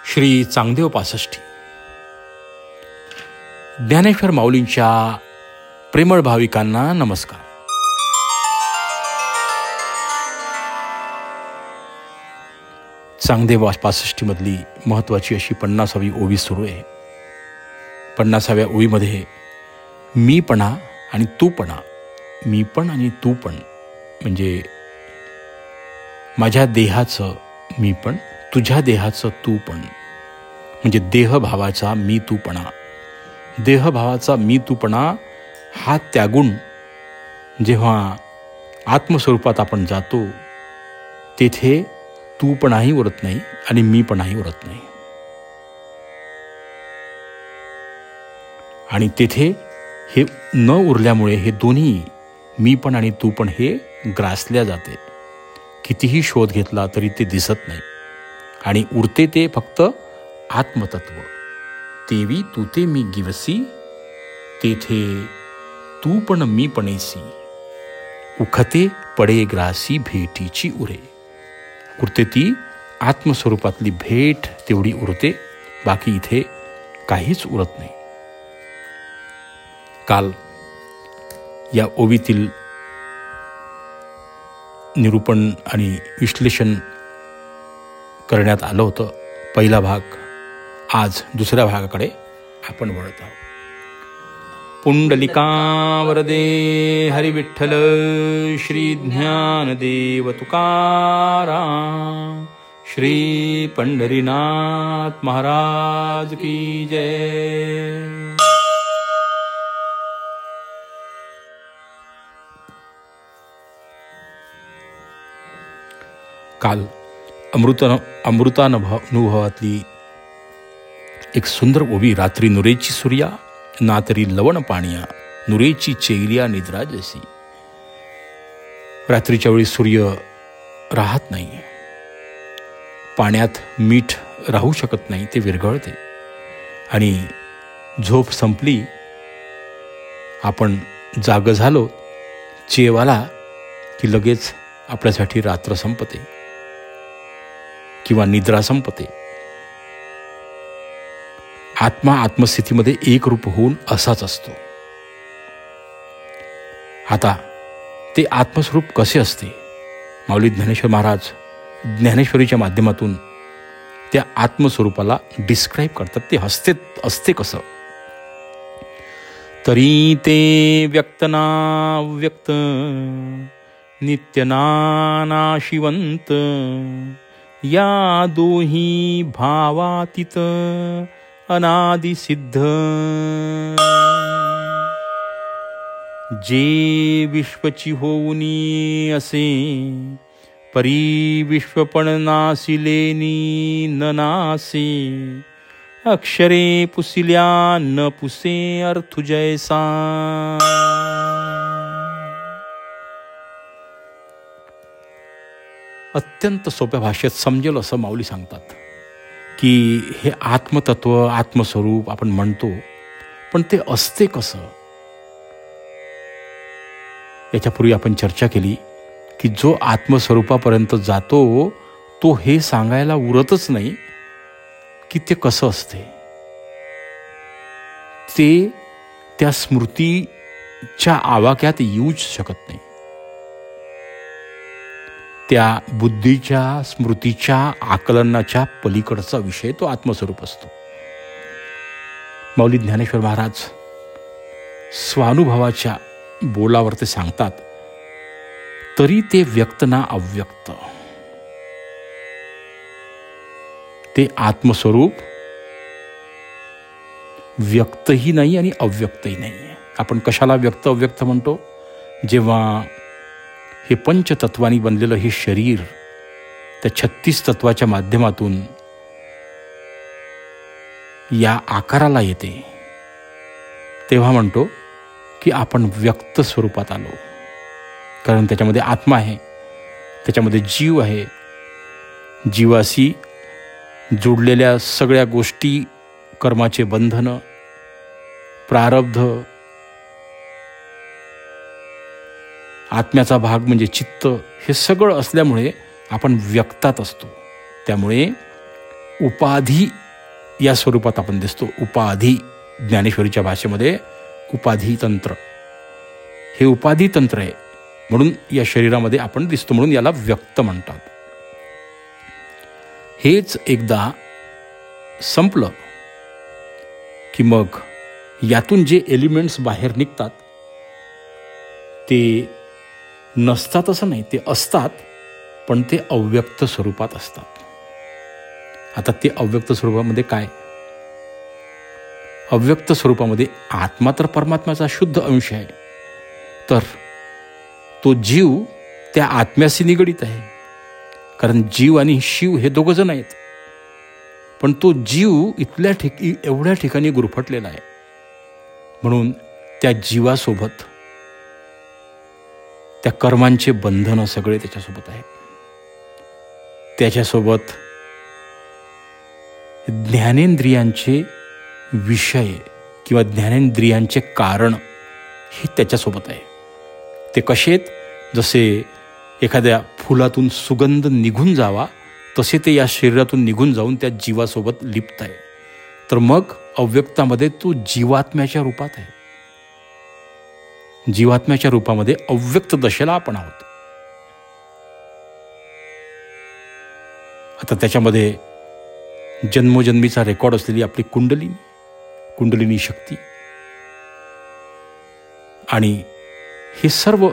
श्री चांगदेव पासष्टी. ज्ञानेश्वर माऊलींच्या प्रेमळ भाविकांना नमस्कार. चांगदेव पासष्टीमधली महत्त्वाची अशी 50वी ओवी सुरू आहे. 50व्या ओवीमध्ये मीपणा आणि तूपणा, मीपण आणि तूपण म्हणजे माझ्या देहाचं मीपण, तुझ्या देहाचं तूपण म्हणजे देहभावाचा मी तूपणा. देहभावाचा मी तूपणा हा त्यागून जेव्हा आत्मस्वरूपात आपण जातो तेथे तूपणाही उरत नाही आणि मीपणाही उरत नाही. आणि तेथे हे न उरल्यामुळे हे दोन्ही मीपण आणि तूपण हे ग्रासल्या जाते. कितीही शोध घेतला तरी ते दिसत नाही आणि उरते ते फक्त आत्मतत्व. तेवी तू ते मी गिवसी, तेथे तू पण मी पणेसी, उखते पडे ग्रासी भेटीची उरे. उरते ती आत्मस्वरूपातली भेट तेवढी उरते, बाकी इथे काहीच उरत नाही. काल या ओवीतील निरूपण आणि विश्लेषण करण्यात आलं होतं पहिला भाग. आज दुसऱ्या भागाकडे आपण वळत आहोत. पुंडलिका वरदे हरी विठ्ठल श्री ज्ञानदेव तुकाराम, श्री पंढरीनाथ महाराज की जय. काल अमृतानुभवातली एक सुंदर ओवी. रात्री नुरेची सूर्या, ना तरी लवण पाणिया, नुरेची चेलिया निद्रा जैसी. रात्रीच्या वेळी सूर्य राहत नाही, पाण्यात मीठ राहू शकत नाही, ते विरघळते. आणि झोप संपली, आपण जाग झालो, चेव आला की लगेच आपल्यासाठी रात्र संपते किंवा निद्रा संपते. आत्मा आत्मस्थितीमध्ये एक रूप होऊन असाच असतो. आता ते आत्मस्वरूप कसे असते, माऊली ज्ञानेश्वर महाराज ज्ञानेश्वरीच्या माध्यमातून त्या आत्मस्वरूपाला डिस्क्राईब करतात. ते असते कसं. तरी ते व्यक्त नाव्यक्त, नित्य नाशिवंत, या दोही भावातीत अनादि सिद्ध. जे विश्वची होऊनी असे, परी विश्वपण नासिलेनी न नासे. अक्षरे पुसिल्या न पुसे अर्थु जैसा. अत्यंत सोप्या भाषेत समजेल असं माऊली सांगतात की हे आत्मतत्व, आत्मस्वरूप आपण म्हणतो, पण ते असते कसं. याच्यापूर्वी आपण चर्चा केली की जो आत्मस्वरूपापर्यंत जातो तो हे सांगायला उरतच नाही की ते कसं असते. ते त्या स्मृतीच्या आवाक्यात येऊच शकत नाही. त्या बुद्धीच्या, स्मृतीच्या, आकलनाच्या पलीकडचा विषय तो आत्मस्वरूप असतो. माऊली ज्ञानेश्वर महाराज स्वानुभवाच्या बोलावर ते सांगतात, तरी ते व्यक्त ना अव्यक्त. ते आत्मस्वरूप व्यक्तही नाही आणि अव्यक्तही नाही. आपण कशाला व्यक्त अव्यक्त म्हणतो, जेव्हा हे पंचतत्वानी बनलेलं हे शरीर त्या 36 तत्वाच्या माध्यमातून या आकाराला येते, तेव्हा म्हणतो की आपण व्यक्त स्वरूपात आलो. कारण त्याच्यामध्ये आत्मा आहे, त्याच्यामध्ये जीव आहे. जीवाशी जोडलेल्या सगळ्या गोष्टी, कर्माचे बंधनं, प्रारब्ध, आत्म्याचा भाग म्हणजे चित्त, हे सगळं असल्यामुळे आपण व्यक्तात असतो. त्यामुळे उपाधी या स्वरूपात आपण दिसतो. उपाधी, ज्ञानेश्वरीच्या भाषेमध्ये उपाधी तंत्र, हे उपाधी तंत्र आहे. म्हणून या शरीरामध्ये आपण दिसतो, म्हणून याला व्यक्त म्हणतात. हेच एकदा संपलं की मग यातून जे एलिमेंट्स बाहेर निघतात ते नसतात असं नाही, ते असतात, पण ते अव्यक्त स्वरूपात असतात. आता ते अव्यक्त स्वरूपामध्ये काय? अव्यक्त स्वरूपामध्ये आत्मा तर परमात्म्याचा शुद्ध अंश आहे, तर तो जीव त्या आत्म्याशी निगडीत आहे. कारण जीव आणि शिव हे दोघं जण आहेत, पण तो जीव एवढ्या ठिकाणी गुरफटलेला आहे. म्हणून त्या जीवासोबत त्या कर्मांचे बंधनं सगळे त्याच्यासोबत आहेत. त्याच्यासोबत ज्ञानेंद्रियांचे विषय किंवा ज्ञानेंद्रियांचे कारण हे त्याच्यासोबत आहे. ते कसे आहेत? जसे एखाद्या फुलातून सुगंध निघून जावा तसे ते या शरीरातून निघून जाऊन त्या जीवासोबत लिप्त आहे. तर मग अव्यक्तामध्ये तो जीवात्म्याच्या रूपात आहे. जीवात्म्याच्या रूपामध्ये अव्यक्त दशेला आपण आहोत. आता त्याच्यामध्ये जन्मोजन्मीचा रेकॉर्ड असलेली आपली कुंडलिनी शक्ती आणि हे सर्व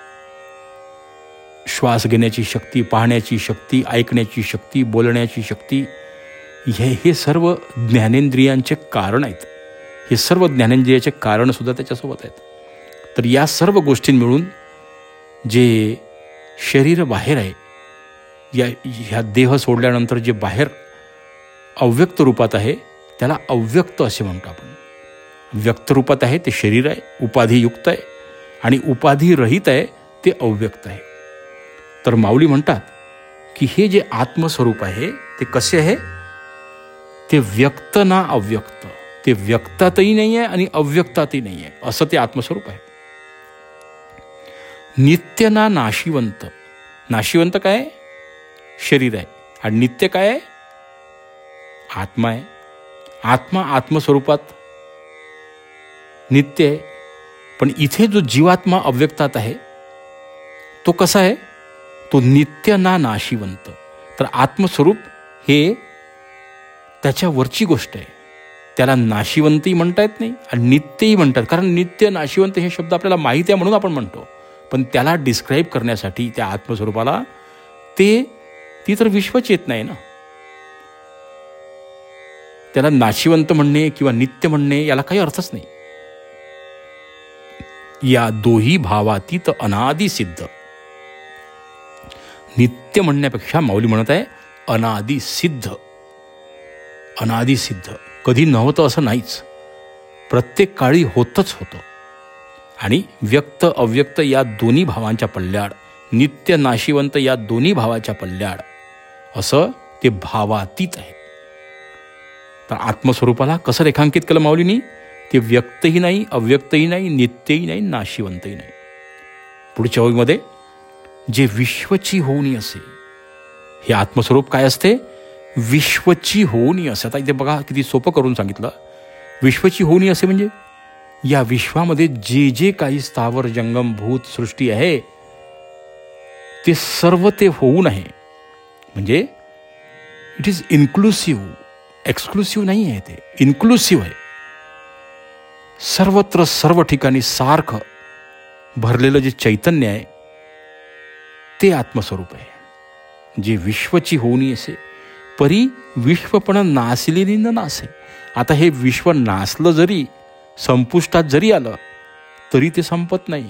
श्वास घेण्याची शक्ती, पाहण्याची शक्ती, ऐकण्याची शक्ती, बोलण्याची शक्ती, हे सर्व ज्ञानेंद्रियांचे कारण आहेत. हे सर्व ज्ञानेंद्रियाचे कारण सुद्धा त्याच्यासोबत आहेत. तर या सर्व गोष्टी मिळून जे शरीर बाहेर आहे, ह्या देह सोडल्यानंतर जे बाहेर अव्यक्त रूपात आहे त्याला अव्यक्त असे म्हणतो आपण. व्यक्त रूपात आहे ते शरीर आहे, उपाधियुक्त आहे, आणि उपाधिरहित आहे ते अव्यक्त आहे. तर माऊली म्हणतात की हे जे आत्मस्वरूप आहे ते कसे आहे? ते व्यक्त ना अव्यक्त. ते व्यक्तातही नाही आहे आणि अव्यक्तातही नाही आहे, असं ते आत्मस्वरूप आहे. नित्य ना नाशिवंत. नाशिवंत काय आहे? शरीर आहे. आणि नित्य काय आहे? आत्मा आहे. आत्मा आत्मस्वरूपात नित्य आहे. पण इथे जो जीवात्मा अव्यक्तात आहे तो कसा आहे? तो नित्य ना नाशिवंत. तर आत्मस्वरूप हे त्याच्यावरची गोष्ट आहे. त्याला नाशिवंतही म्हणता येत नाही आणि नित्यही म्हणतात. कारण नित्य नाशिवंत हे शब्द आपल्याला माहिती आहे म्हणून आपण म्हणतो, पण त्याला डिस्क्राईब करण्यासाठी त्या आत्मस्वरूपाला ती तर विश्वच येत नाही ना. त्याला नाशिवंत म्हणणे किंवा नित्य म्हणणे याला काही अर्थच नाही. या दोही भावातीत अनादि सिद्ध. नित्य म्हणण्यापेक्षा माऊली म्हणत आहे अनादि सिद्ध. अनादि सिद्ध कधी नव्हतं असं नाहीच, प्रत्येक काळी होतच होतं. आणि व्यक्त अव्यक्त या दोन्ही भावांच्या पल्ल्याड, नित्य नाशिवंत या दोन्ही भावाच्या पल्ल्याड असं ते भावातीत आहे. तर आत्मस्वरूपाला कसं रेखांकित केलं माऊलींनी? ते व्यक्तही नाही, अव्यक्तही नाही, नित्यही नाही, नाशिवंतही नाही. पुढच्या ओळीमध्ये जे विश्वची होऊनी असे, हे आत्मस्वरूप काय असते? विश्वची होऊनी असे. आता इथे बघा किती सोपं करून सांगितलं. विश्वची होऊनी असे म्हणजे या विश्वामध्ये जे जे काही स्थावर जंगम भूत सृष्टी आहे ते सर्व ते होऊन आहे. म्हणजे इट इज इन्क्लुसिव्ह, एक्सक्लुसिव्ह नाही आहे, ते इन्क्लुसिव्ह आहे. सर्वत्र सर्व ठिकाणी सारखं भरलेलं जे चैतन्य आहे ते आत्मस्वरूप आहे. जे विश्वची होऊनी असे परी विश्वपण नासिलेली न नासे. आता हे विश्व नासलं जरी, संपुष्टात जरी आलं तरी ते संपत नाही.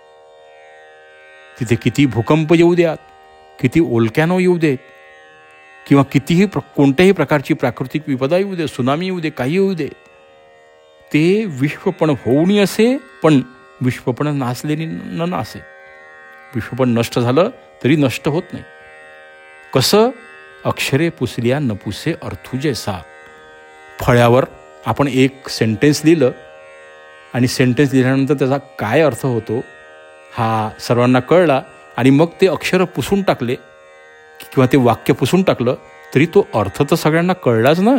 तिथे किती भूकंप येऊ द्यात, किती ओलक्यानो येऊ देत, किंवा कितीही कोणत्याही प्रकारची प्राकृतिक विपदा येऊ दे, सुनामी येऊ दे, काही येऊ दे, ते विश्वपण होऊनी असे, पण विश्वपण नासलेली न नासे. विश्वपण नष्ट झालं तरी नष्ट होत नाही. कसं? अक्षरे पुसल्या न पुसे अर्थू जैसा. फळ्यावर आपण एक सेंटेन्स लिहिलं आणि सेंटेन्स लिहिल्यानंतर त्याचा काय अर्थ होतो हा सर्वांना कळला, आणि मग ते अक्षर पुसून टाकले किंवा ते वाक्य पुसून टाकलं तरी तो अर्थ तर सगळ्यांना कळलाच ना.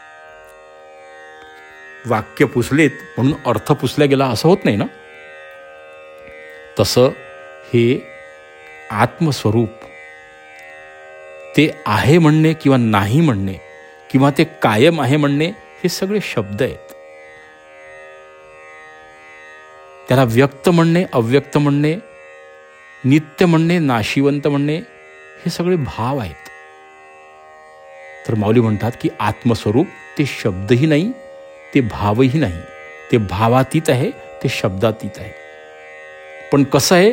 वाक्य पुसलेत म्हणून अर्थ पुसला गेला असं होत नाही ना. तसं हे आत्मस्वरूप ते आहे म्हणणे किंवा नाही म्हणणे किंवा ते कायम आहे म्हणणे हे सगळे शब्द आहेत. त्याला व्यक्त म्हणणे, अव्यक्त म्हणणे, नित्य म्हणणे, नाशिवंत म्हणणे हे सगळे भाव आहेत. तर माऊली म्हणतात की आत्मस्वरूप ते शब्दही नाही, ते भावही नाही, ते भावातीत आहे, ते शब्दातीत आहे. पण कसं आहे,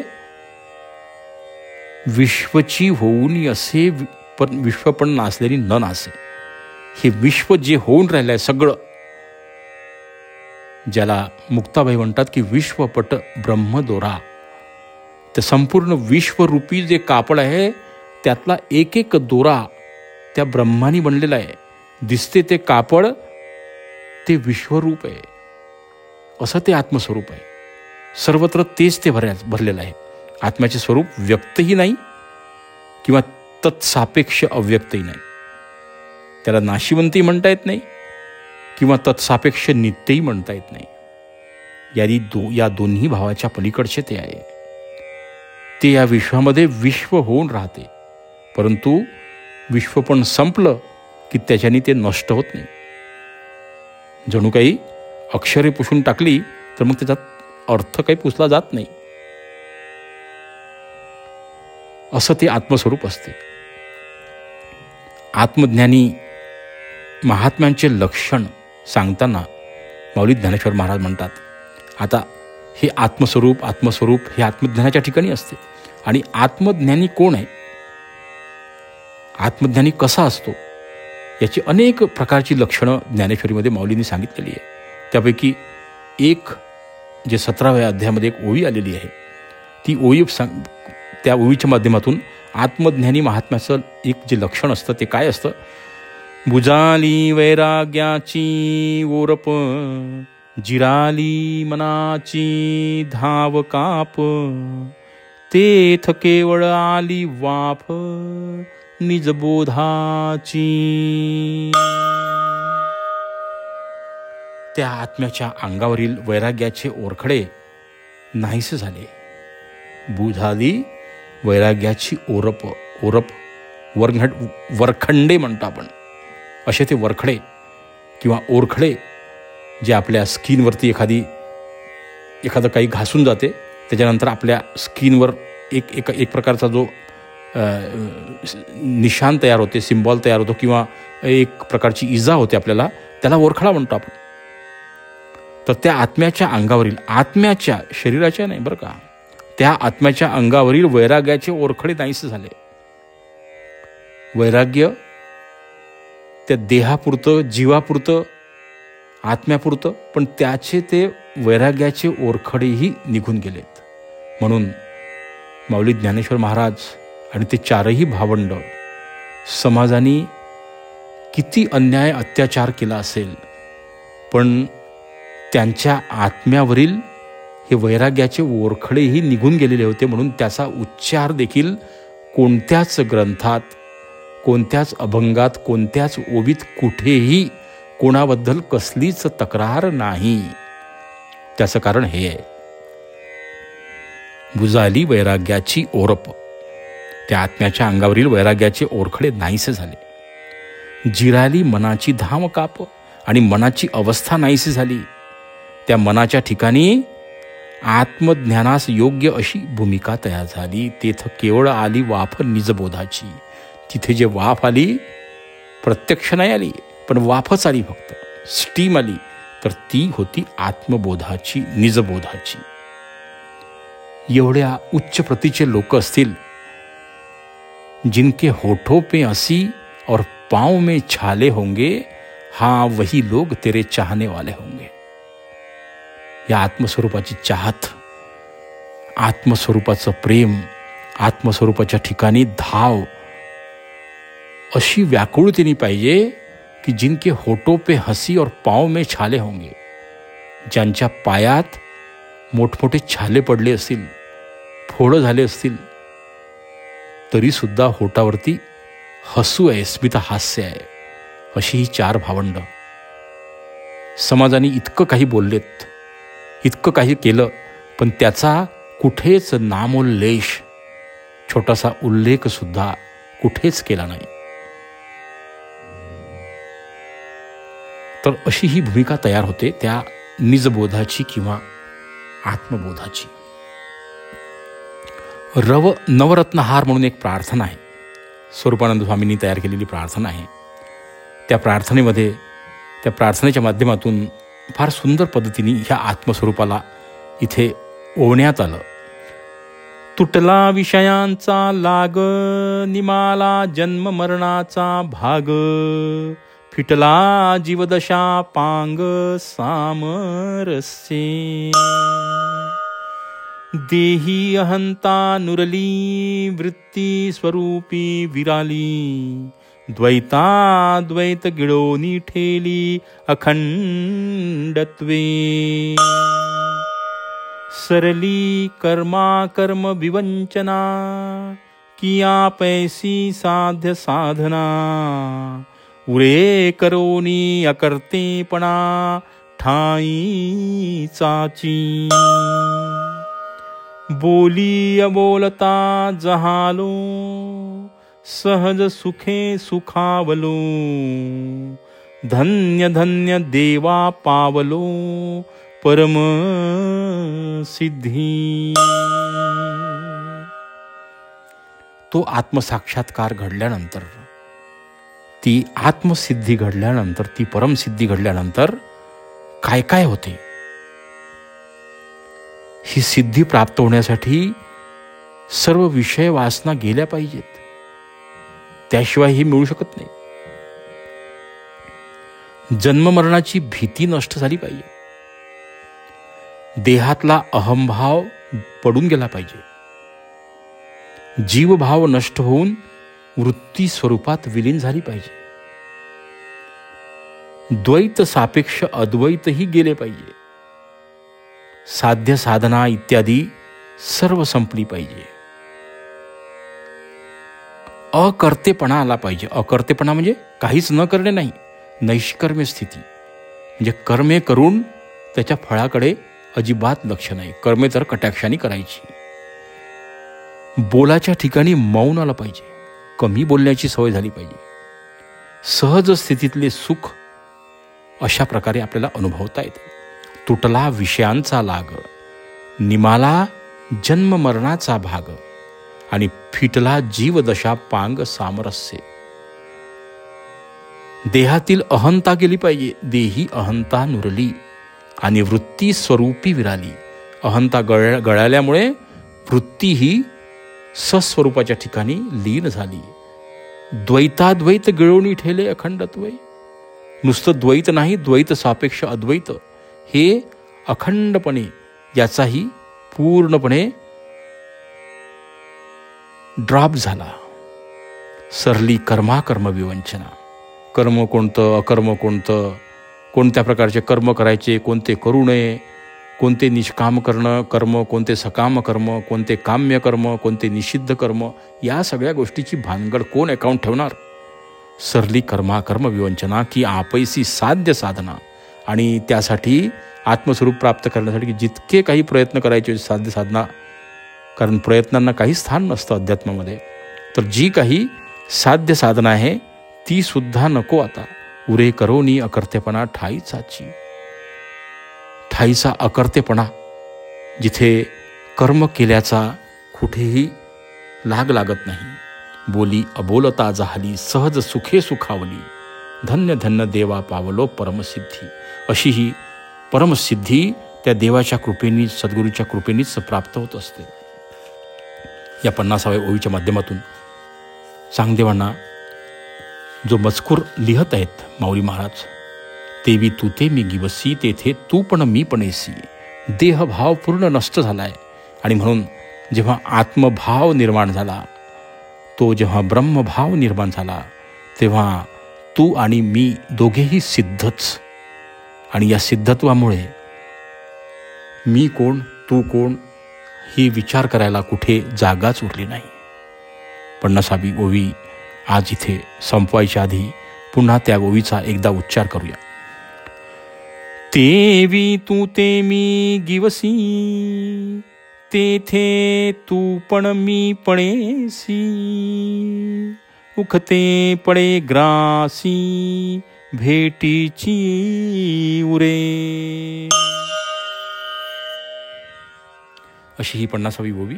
विश्वची होऊन असे पण विश्व पण नाचलेली न नाचे. हे विश्व जे होऊन राहिलं आहे सगळं, ज्याला मुक्ताबाई म्हणतात की विश्वपट ब्रह्मदोरा, ते संपूर्ण विश्वरूपी जे कापड आहे त्यातला एक एक दोरा त्या ब्रह्मानी बनलेला आहे. दिसते ते कापड ते विश्वरूप आहे. असं ते आत्मस्वरूप आहे. सर्वत्र तेच ते भरलेलं आहे. आत्म्याचे स्वरूप व्यक्तही नाही किंवा तत्सापेक्ष अव्यक्तही नाही. त्याला नाशिवंतही म्हणता येत नाही किंवा तत्सापेक्ष नित्यही म्हणता येत नाही. या दोन्ही भावाच्या पलीकडचे ते आहे. ते या विश्वामध्ये विश्व होऊन राहते, परंतु विश्व पण संपलं की त्याच्याने ते नष्ट होत नाही. जणू काही अक्षरे पुसून टाकली तर मग त्याच्यात अर्थ काही पुसला जात नाही. असं ते आत्मस्वरूप असते. आत्मज्ञानी महात्म्यांचे लक्षण सांगताना माऊली ज्ञानेश्वर महाराज म्हणतात, आता हे आत्मस्वरूप हे आत्मज्ञानाच्या ठिकाणी असते. आणि आत्मज्ञानी कोण आहे, आत्मज्ञानी कसा असतो, याची अनेक प्रकारची लक्षणं ज्ञानेश्वरीमध्ये माऊलींनी सांगितलेली आहे. त्यापैकी एक जे 17व्या अध्यायामध्ये एक ओवी आलेली आहे, ती ओवी त्या ओवीच्या माध्यमातून आत्मज्ञानी महात्म्याचं एक जे लक्षण असतं ते काय असतं. बुजाली वैराग्याची ओरप, जिराली मनाची धाव काप, तेथ केवळ आली वाफ निजबोधाची. त्या आत्म्याच्या अंगावरील वैराग्याचे ओरखडे नाहीसे झाले. बुधाली वैराग्याची ओरप वरखंडे म्हणतो आपण, असे ते वरखडे किंवा ओरखडे जे आपल्या स्किनवरती एखादं काही घासून जाते, त्याच्यानंतर आपल्या स्किनवर एक प्रकारचा जो निशाण तयार होते, सिम्बॉल तयार होतो किंवा एक प्रकारची इजा होते आपल्याला, त्याला ओरखडा म्हणतो आपण. तर त्या आत्म्याच्या अंगावरील, आत्म्याच्या शरीराच्या नाही बरं का, त्या आत्म्याच्या अंगावरील वैराग्याचे ओरखडे नाहीसे झाले. वैराग्य त्या देहापुरतं, जीवापुरतं, आत्म्यापुरतं, पण त्याचे ते वैराग्याचे ओरखडेही निघून गेलेत. म्हणून माऊली ज्ञानेश्वर महाराज आणि ते चारही भावंड समाजाने किती अन्याय अत्याचार केला असेल, पण त्यांच्या आत्म्यावरील हे वैराग्याचे ओरखडेही निघून गेलेले होते. म्हणून त्याचा उच्चार देखील कोणत्याच ग्रंथात, कोणत्याच अभंगात, कोणत्याच ओवीत कुठेही कोणाबद्दल कसलीच तक्रार नाही. त्याचं कारण हे आहे, बुजाली वैराग्याची ओरप, त्या आत्म्याच्या अंगावरील वैराग्याचे ओरखडे नाहीसे झाले. जिराली मनाची धाम काप, आणि मनाची अवस्था नाहीशी झाली. त्या मनाच्या ठिकाणी आत्मज्ञानास योग्य अशी भूमिका तयार झाली. तेथ केवळ आली वाफ निजबोधाची. तिथे जे वाफ आली, प्रत्यक्ष नाही आली, पण वाफच आली, फक्त स्टीम आली, तर ती होती आत्मबोधाची, निजबोधाची. एवढ्या उच्च प्रतीचे लोक असतील, जिनके होठों पे हंसी और पाँव में छाले होंगे, हाँ वही लोग तेरे चाहने वाले होंगे. या आत्मस्वरूपाची चाहत, आत्मस्वरूपाचं प्रेम, आत्मस्वरूपाच्या ठिकाणी धाव अशी व्याकुळतेने पाहिजे की जिनके होठों पे हंसी और पाँव में छाले होंगे. ज्यांच्या पायात मोठमोठे छाले पडले असतील, फोडं झाले असतील, तरी सुद्धा होठावरती हसू आहे, स्मित हास्य आहे, अशी ही 4 भावंड. समाजाने इतकं काही बोललेत, इतकं काही केलं, पण त्याचा कुठेच नामोल्लेश, छोटासा उल्लेख सुद्धा कुठेच केला नाही. तर अशी ही भूमिका तयार होते त्या निजबोधाची किंवा आत्मबोधाची. नवरत्नहार म्हणून एक प्रार्थना आहे, स्वरूपानंद स्वामींनी तयार केलेली प्रार्थना आहे. त्या प्रार्थनेच्या माध्यमातून फार सुंदर पद्धतीने ह्या आत्मस्वरूपाला इथे ओवण्यात आलं. तुटला विषयांचा लाग, निमाला जन्म मरणाचा भाग, फिटला जीवदशा पांग सामरस्ये. देही अहंता नुरली, वृत्ती स्वरूपी विराली, द्वैत गिळोनी ठेली अखंडत्वे. सरली कर्म विवंचना, किया पैसी साध्य साधना, उरे करोनी अकर्तेपणा ठाई चाची. बोली अबोलता जहालो, सहज सुखे सुखावलो, धन्य धन्य देवा पावलो परम सिद्धी. तो आत्मसाक्षात्कार घडल्यानंतर, ती आत्मसिद्धी घडल्यानंतर, ती परमसिद्धी घडल्यानंतर काय काय होते. ही सिद्धी प्राप्त होण्यासाठी सर्व विषय वासना गेल्या पाहिजेत, त्याशिवाय ही मिळू शकत नाही. जन्ममरणाची भीती नष्ट झाली पाहिजे, देहातला अहंभाव पडून गेला पाहिजे, जीवभाव नष्ट होऊन वृत्ती स्वरूपात विलीन झाली पाहिजे, द्वैत सापेक्ष अद्वैतही गेले पाहिजे, साध्य साधना इत्यादी सर्व संपली पाहिजे, अकर्तेपणा आला पाहिजे. अकर्तेपणा म्हणजे काहीच न करणे नाही, नैष्कर्म्य स्थिती म्हणजे कर्मे करून त्याच्या फळाकडे अजिबात लक्ष नाही, कर्मे तर कटाक्षाने करायची. बोलाच्या ठिकाणी मौन आलं पाहिजे, कमी बोलण्याची सवय झाली पाहिजे. सहज स्थितीतले सुख अशा प्रकारे आपल्याला अनुभवता येते. तुटला विषयांचा लाग, निमाला जन्म मरणाचा भाग, आणि फिटला जीवदशा पांग सामरस्ये. देहातील अहंता गेली पाहिजे, देही अहंता नुरली आणि वृत्ती स्वरूपी विराली. अहंता गळाल्यामुळे वृत्ती ही सस्वरूपाच्या ठिकाणी लीन झाली. द्वैताद्वैत गिळवणी ठेले अखंडत्वे. नुसतं द्वैत नाही, द्वैत सापेक्ष अद्वैत हे अखंडपणे याचाही पूर्णपणे ड्रॉप झाला. सरली कर्म विवंचना. कर्म कोणतं, अकर्म कोणतं, कोणत्या प्रकारचे कर्म करायचे, कोणते करू नये, कोणते निष्काम कर्म, कोणते सकाम कर्म, कोणते काम्य कर्म, कोणते निषिद्ध कर्म, या सगळ्या गोष्टीची भानगड कोण अकाउंट ठेवणार. सरली कर्म विवंचना की आपैसी साध्य साधना. आणि त्यासाठी आत्मस्वरूप प्राप्त करण्यासाठी जितके काही प्रयत्न करायचे साध्य साधना, कारण प्रयत्नांना काही स्थान नसतं अध्यात्मामध्ये, तर जी काही साध्य साधना आहे ती सुद्धा नको आता. उरे करोनी अकर्तेपणा ठाईचाची. ठाईचा अकर्तेपणा, जिथे कर्म केल्याचा कुठेही लाग लागत नाही. बोली अबोलता झाली, सहज सुखे सुखावली, धन्य धन्य देवा पावलो परमसिद्धी. अशी ही परमसिद्धी त्या देवाच्या कृपेने, सद्गुरूच्या कृपेनेच प्राप्त होत असते. या 50व्या ओळीच्या माध्यमातून चांगदेवांना जो मजकूर लिहत आहेत माऊली महाराज, तेवी तू ते मी गिवसी, तेथे तू पण मी पण येसी. देहभाव पूर्ण नष्ट झालाय आणि म्हणून जेव्हा आत्मभाव निर्माण झाला, तो जेव्हा ब्रह्मभाव निर्माण झाला, तेव्हा तू आणि मी दोघेही सिद्धच. आणि या सिद्धत्वामुळे मी कोण, तू कोण ही विचार करायला कुठे जागाच उरली नाही. 50वी ओवी आज इथे संपवायच्या आधी पुन्हा त्या ओवीचा एकदा उच्चार करूया. तेवी तू ते मी गिवसी, तेथे तू पण मी पणेसी, उखते पडे ग्रासी, भेटीची उरे. अशी ही 50वी ओवी.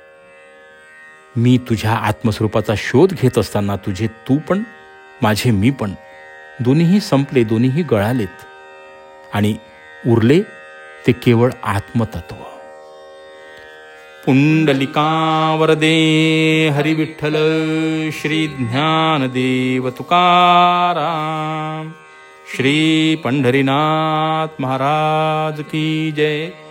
मी तुझ्या आत्मस्वरूपाचा शोध घेत असताना तुझे तू पण माझे मी पण दोन्हीही संपले, दोन्हीही गळालेत आणि उरले ते केवळ आत्मतत्व. पुंडलिका वरदे हरी विठ्ठल श्री ज्ञानदेव तुकाराम, श्री पंढरीनाथ महाराज की जय.